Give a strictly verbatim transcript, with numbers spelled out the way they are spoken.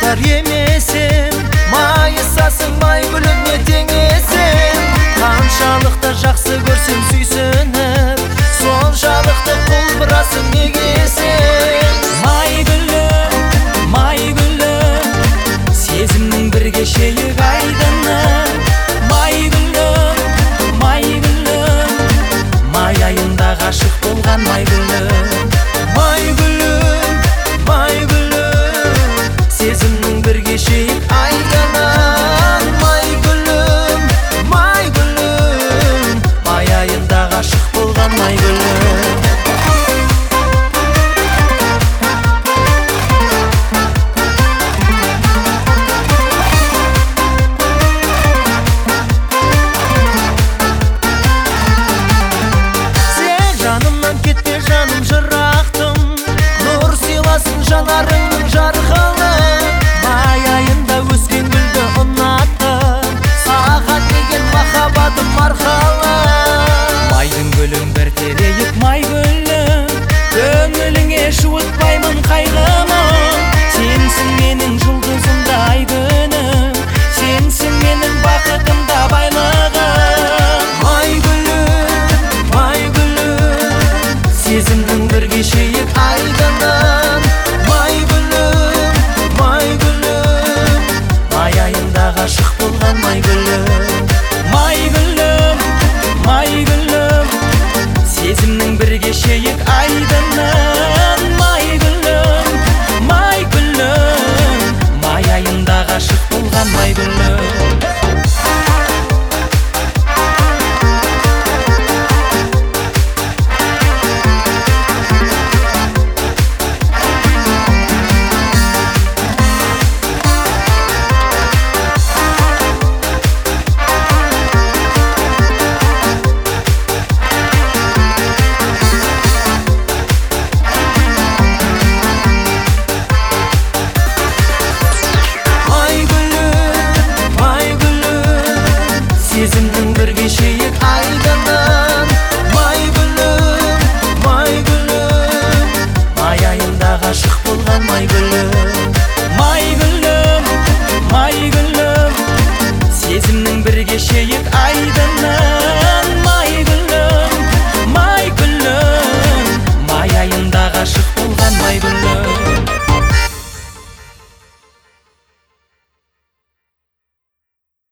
Айтар емесем, майысасың май гүліне теңесем. Қаншалықты жақсы көрсем сүйсініп, соншалықты құлпырасың неге сен? Май гүлім, май гүлім, сезімнің бір кешегі айдыны. Май гүлім, май гүлім, май айында ғашық болған май гүлім. Май гүлім, май гүлім, сезімнің бір кешегі айдыны. Май гүлім, май гүлім, май айында ғашық болған май гүлім. Кетпе жаным жырақтым, нұр сыйласын жанарыңның жарқылы. Май айында өскен гүлді ұнаттым, саған деген махаббатым арқылы. Майдың гүлің бір терейіп май гүлім, көңіліңе жуытпаймын қайғымы. Сенсің менің жұлдызымда ай күнім, сенсің менің бақытымда байлығым. Май гүлім, май гүлім, сезімнің бір кешегі айдынын. Май гүлім, май гүлім, май айында ғашық болған май гүлім. Май гүлім, май гүлім, сезімнің бір кешегі айдынын. Май гүлім, май гүлім, май айында ғашық болған май гүлім.